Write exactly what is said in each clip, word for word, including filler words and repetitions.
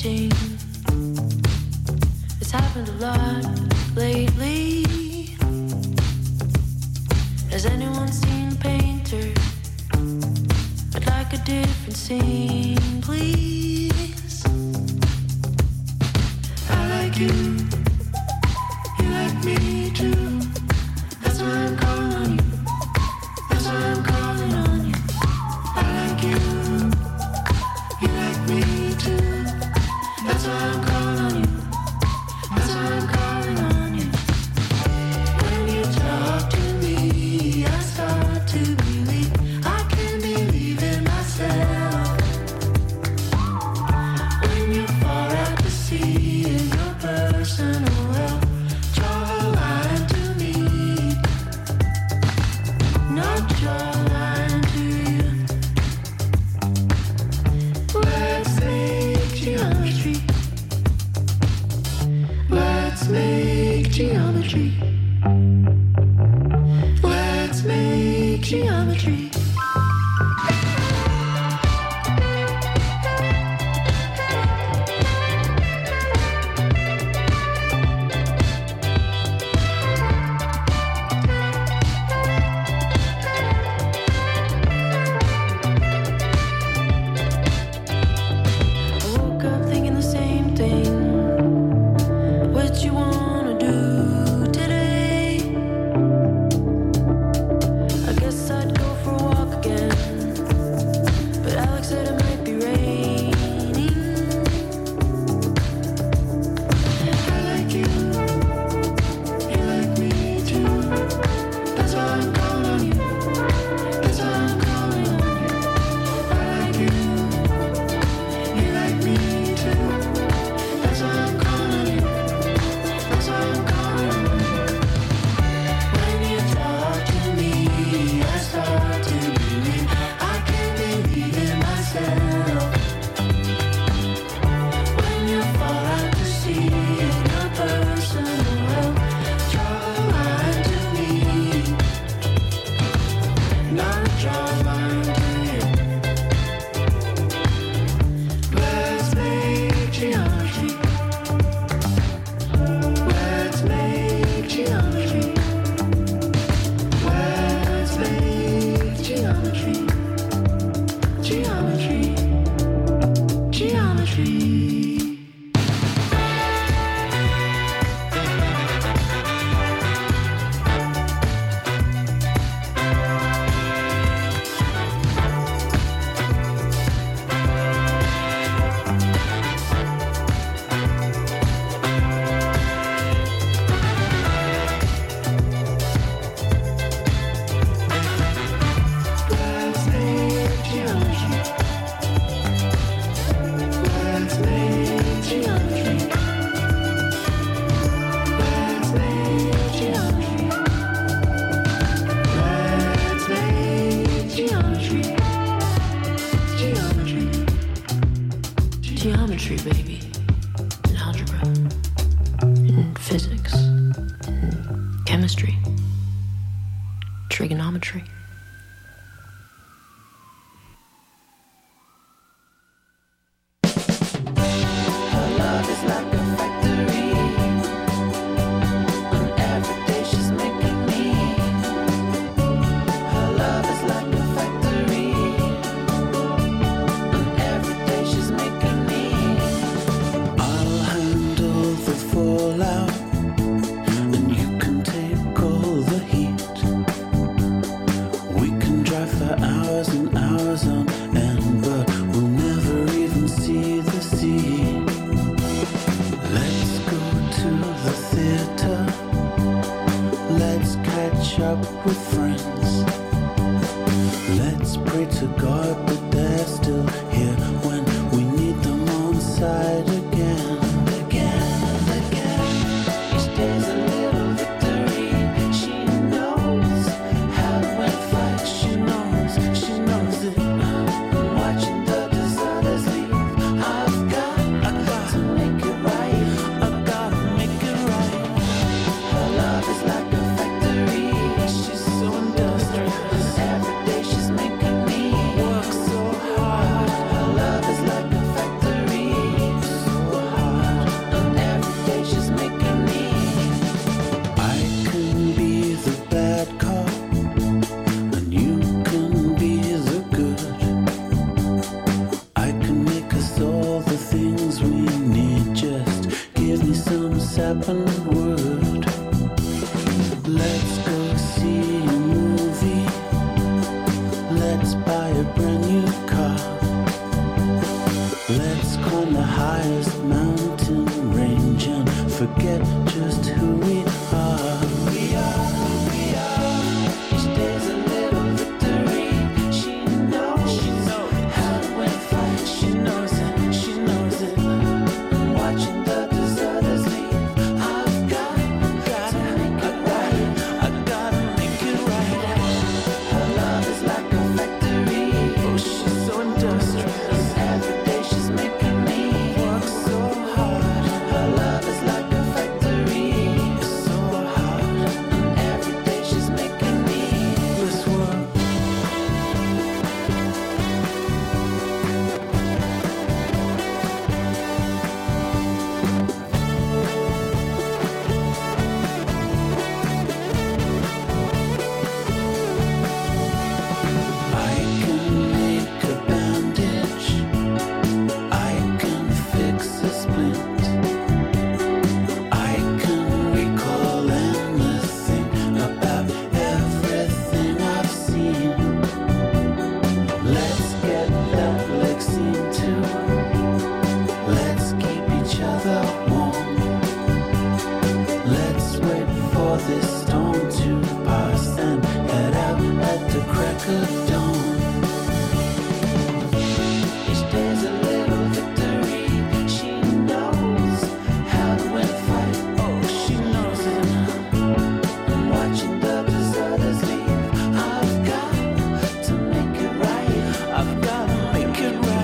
changing. It's happened a lot lately. Has anyone seen a painter? I'd like a different scene, please. I like you, you like me too. That's why I'm calling on you. That's why I'm calling on you. I like you, you like me too. That's why I'm calling on you. That's why I'm calling on you. When you talk to me, I start to believe. I can believe in myself. When you fall out to sea in your personal well, draw a line to me. Not draw a line to you. Let's make geometry. Let's make geometry. Let's make geometry. I woke up thinking the same thing. What you wanna do today? I guess I'd go for a walk again. But Alex said it might be raining. I like you, you like me too. That's why I'm calling on you. That's why I'm calling on you. I like you, you like me too. That's why I'm calling on you. That's why I'm calling on you. When you talk to me, I start to believe. I can believe in myself. When you fall out to sea in your personal well, draw a line to me. Not draw a line to you. Let's make geometry. Let's make geometry. Let's make geometry. Geometry. Geometry. Let's make geometry. Let's make geometry. Let's make geometry. Let's make geometry. Geometry. Geometry, baby. And algebra. And physics. And chemistry. Trigonometry. Her love is like a factory, and every day she's making me. Her love is like a factory, and every day she's making me. I'll handle the fallout, and you can take all the heat. We can drive for hours and hours on end, but we'll never even see the sea. happened would. Let's go see a movie. Let's buy a brand new car. Let's climb the highest mountain range and forget just who we are. We are who we are. Each day's a little victory. She knows, she knows how to win fight. She knows it, she knows it. Watching the deserters leave. I've got, got to make it right. I gotta make it right. Her love is like a factory. Oh, she's so industrious. Every day she's making me work so hard. Her love is like a factory. It's so hard. And every day she's making me let's work. I can make a bandage. I can fix a splint. I can recall anything about everything I've seen. Let's get that Lexine too. Let's keep each other warm. Let's wait for this storm to pass and head out at the crack of dawn. Each day's a little victory. She knows how to win a fight. Oh, she knows it. I'm watching the deserters leave. I've got to make it right. I've got to make it right.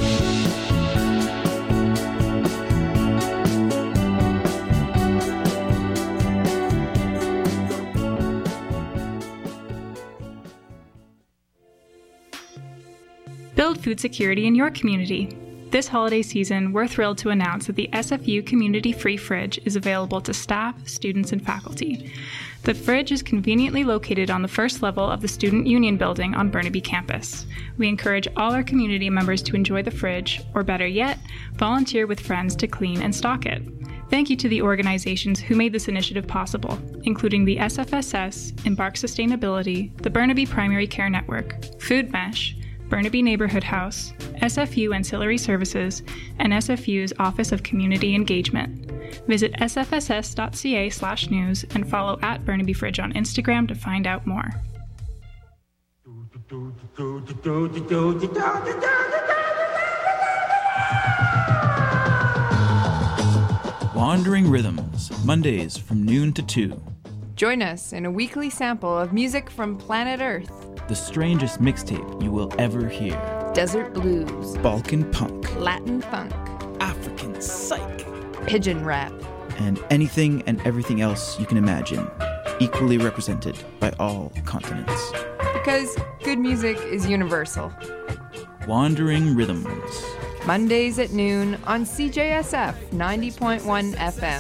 Build food security in your community. This holiday season, we're thrilled to announce that the S F U Community Free Fridge is available to staff, students, and faculty. The fridge is conveniently located on the first level of the Student Union building on Burnaby campus. We encourage all our community members to enjoy the fridge, or better yet, volunteer with friends to clean and stock it. Thank you to the organizations who made this initiative possible, including the S F S S, Embark Sustainability, the Burnaby Primary Care Network, Food Mesh, Burnaby Neighborhood House, S F U Ancillary Services, and S F U's Office of Community Engagement. Visit s f s s dot c a slash news and follow at Burnaby Fridge on Instagram to find out more. Wandering Rhythms, Mondays from noon to two. Join us in a weekly sample of music from planet Earth. The strangest mixtape you will ever hear. Desert blues, Balkan punk, Latin funk, African psych, pigeon rap, and anything and everything else you can imagine, equally represented by all continents. because good music is universal. Wandering Rhythms. Mondays at noon on C J S F ninety point one F M.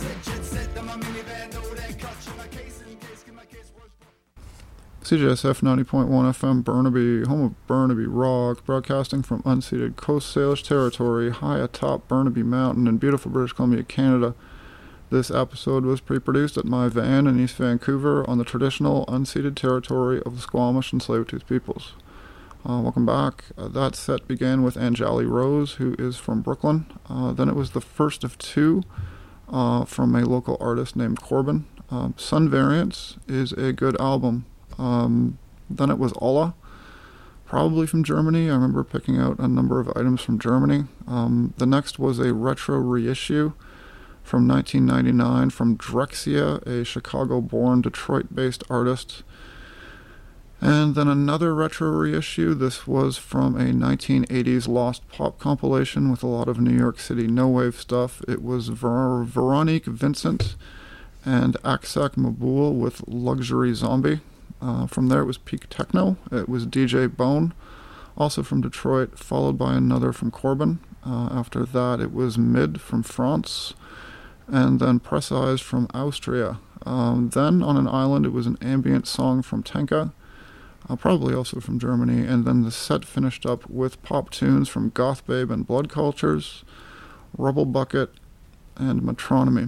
C J S F ninety point one F M Burnaby, home of Burnaby Rock, broadcasting from unceded Coast Salish territory high atop Burnaby Mountain in beautiful British Columbia, Canada. This episode was pre-produced at my van in East Vancouver on the traditional unceded territory of the Squamish and Tsleil-Waututh peoples. Uh, welcome back. Uh, that set began with Anjali Rose, who is from Brooklyn. Uh, then it was the first of two uh, from a local artist named Corbin. Uh, Sun Variants is a good album. Um, then it was Olla, probably from Germany. I remember picking out a number of items from Germany. Um, the next was a retro reissue from nineteen ninety-nine from Drexia, a Chicago-born, Detroit-based artist. And then another retro reissue. This was from a nineteen eighties Lost Pop compilation with a lot of New York City no-wave stuff. It was Ver- Veronique Vincent and Aksak Maboul with Luxury Zombie. Uh, from there it was Peak Techno. It was D J Bone, also from Detroit, followed by another from Corbin. Uh, after that it was Mid from France, and then Precise from Austria. Um, then on an island it was an ambient song from Tenka, uh, probably also from Germany, and then the set finished up with pop tunes from Goth Babe and Blood Cultures, Rubble Bucket, and Metronomy.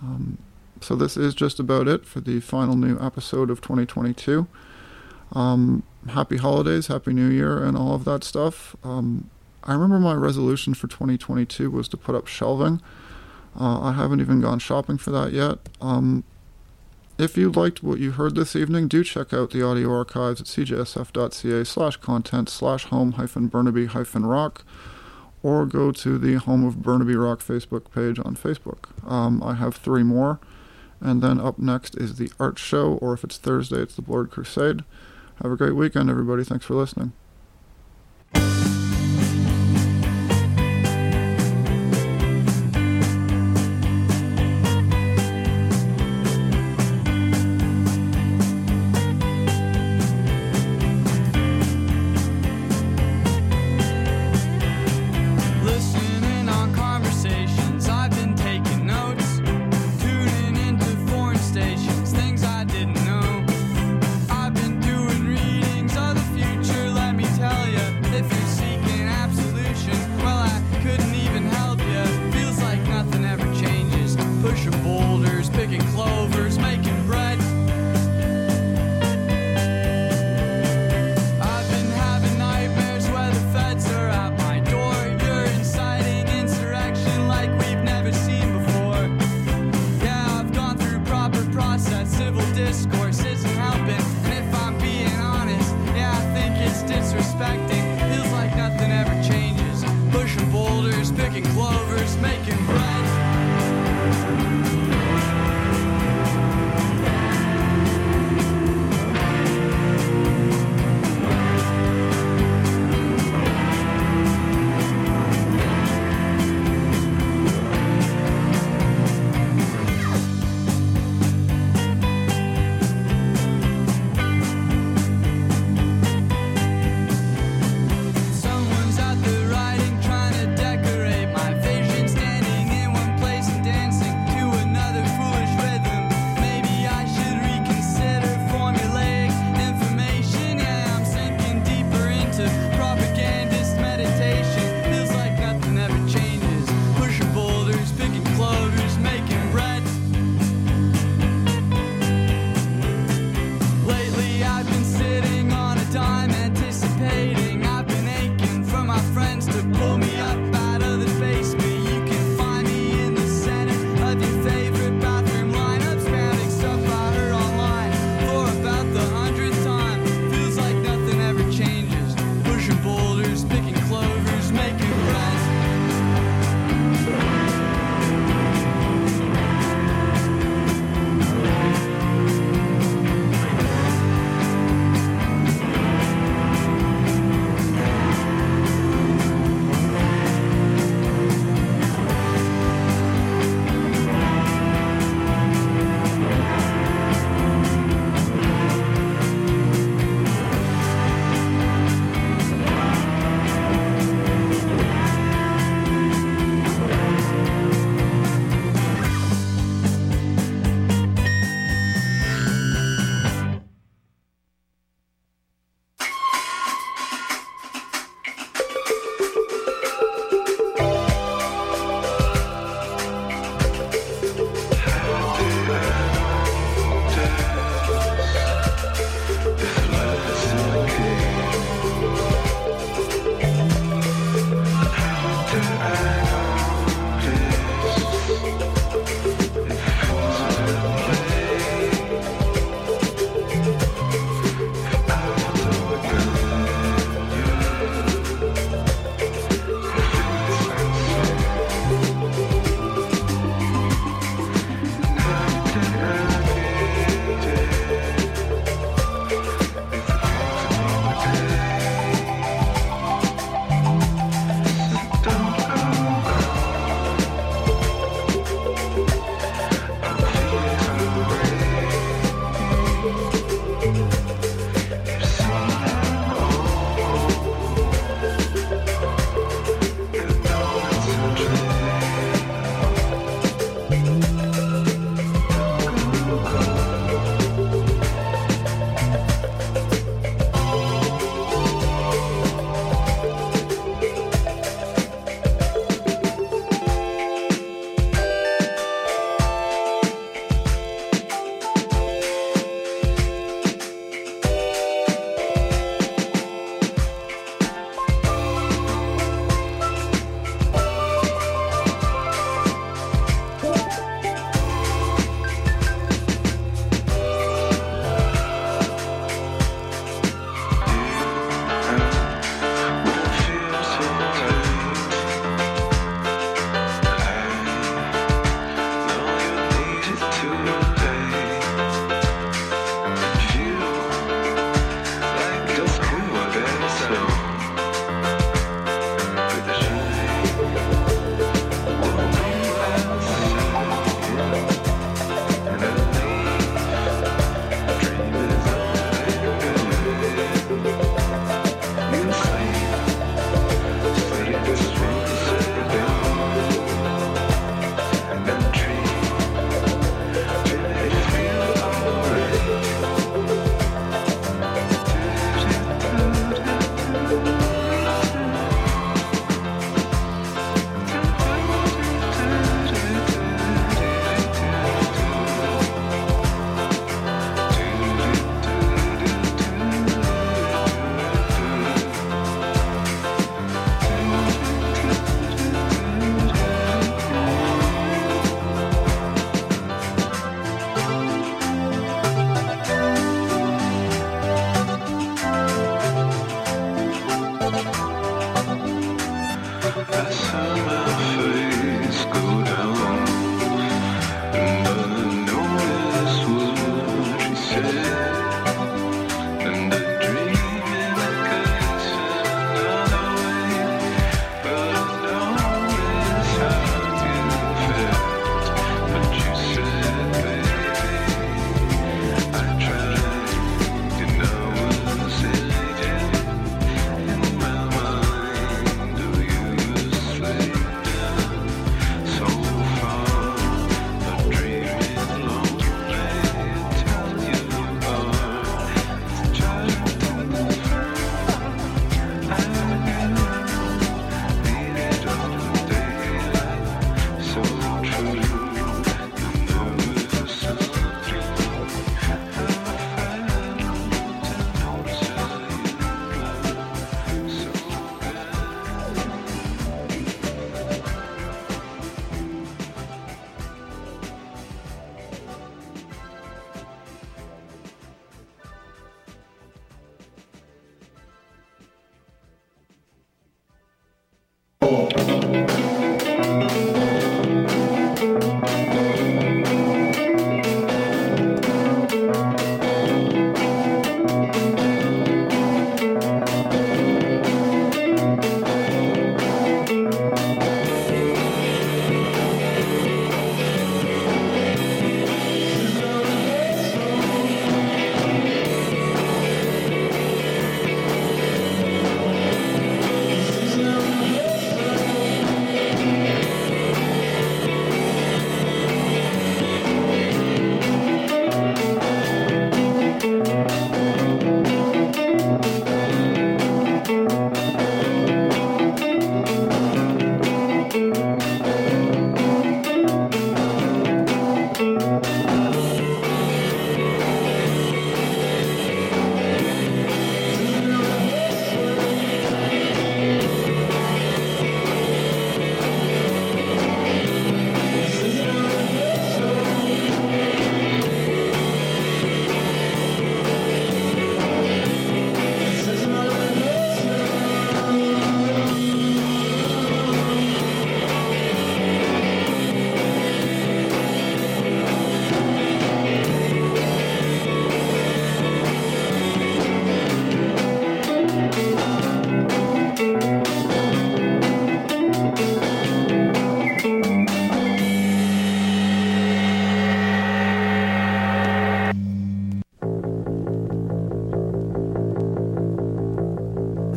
Um, so this is just about it for the final new episode of twenty twenty-two. Um, happy holidays, happy new year, and all of that stuff. Um, I remember my resolution for twenty twenty-two was to put up shelving. Uh, I haven't even gone shopping for that yet. Um, if you liked what you heard this evening, do check out the audio archives at cjsf.ca slash content slash home hyphen Burnaby hyphen rock, or go to the Home of Burnaby Rock Facebook page on Facebook. Um, I have three more, and then up next is the art show, or if it's Thursday, it's the Blurred Crusade. Have a great weekend, everybody. Thanks for listening. Listening on conversations, I've been taking notes, tuning into foreign stations, things I didn't know. I've been doing readings of the future, let me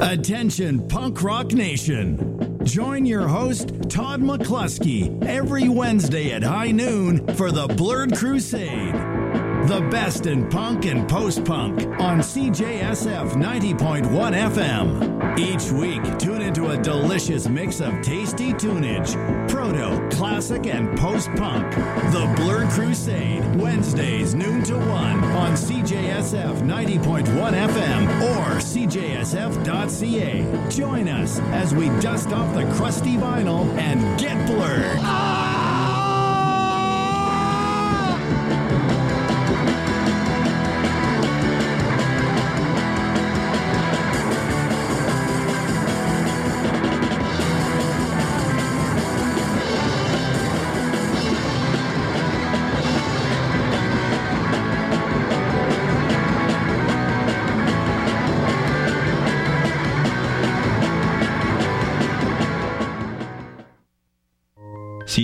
Attention, Punk Rock Nation. Join your host, Todd McCluskey, every Wednesday at high noon for the Blurred Crusade. The best in punk and post-punk on C J S F ninety point one F M. Each week, tune into a delicious mix of tasty tunage, proto, classic, and post-punk. The Blurred Crusade, Wednesdays noon to one on C J S F ninety point one F M or C J S F dot C A. Join us as we dust off the crusty vinyl and get blurred.